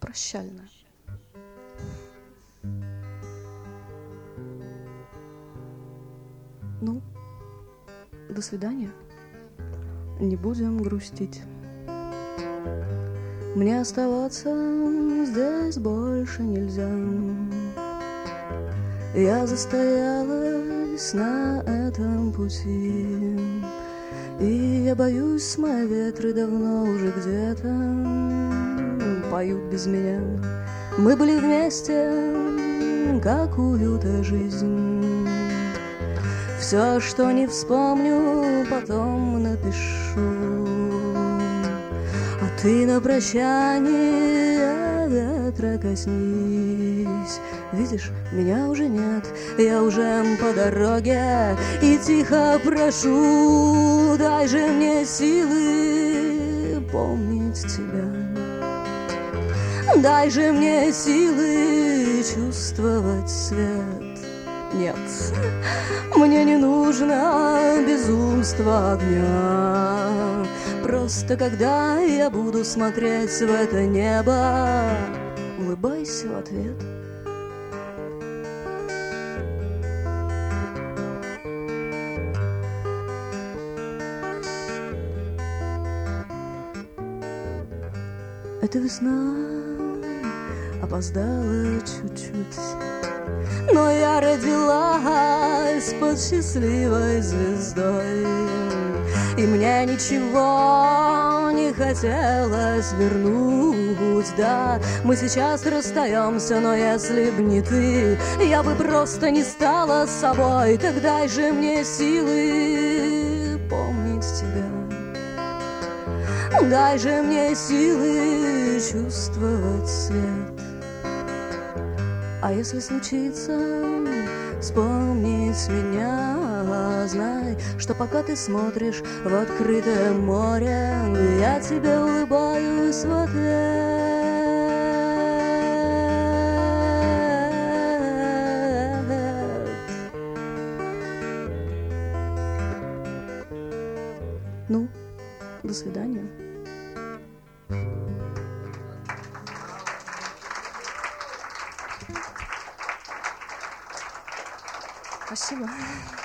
прощальная. Ну, до свидания. Не будем грустить. Мне оставаться здесь больше нельзя. Я застоялась на этом пути, и я боюсь, мои ветры давно уже где-то поют без меня. Мы были вместе, какую-то жизнь. Все, что не вспомню, потом напишу. А ты на прощание ветра коснись. Видишь, меня уже нет, я уже по дороге, и тихо прошу, дай же мне силы помнить тебя. Дай же мне силы чувствовать свет. Нет, мне не нужно безумство огня. Просто когда я буду смотреть в это небо, улыбайся в ответ. Эта весна опоздала чуть-чуть, но я родилась под счастливой звездой, и мне ничего не хотелось вернуть. Да, мы сейчас расстаемся, но если б не ты, я бы просто не стала собой. Так дай же мне силы помнить тебя. Дай же мне силы чувствовать свет. А если случится вспомнить меня, знай, что пока ты смотришь в открытое море, я тебе улыбаюсь в ответ. Ну, до свидания. Спасибо.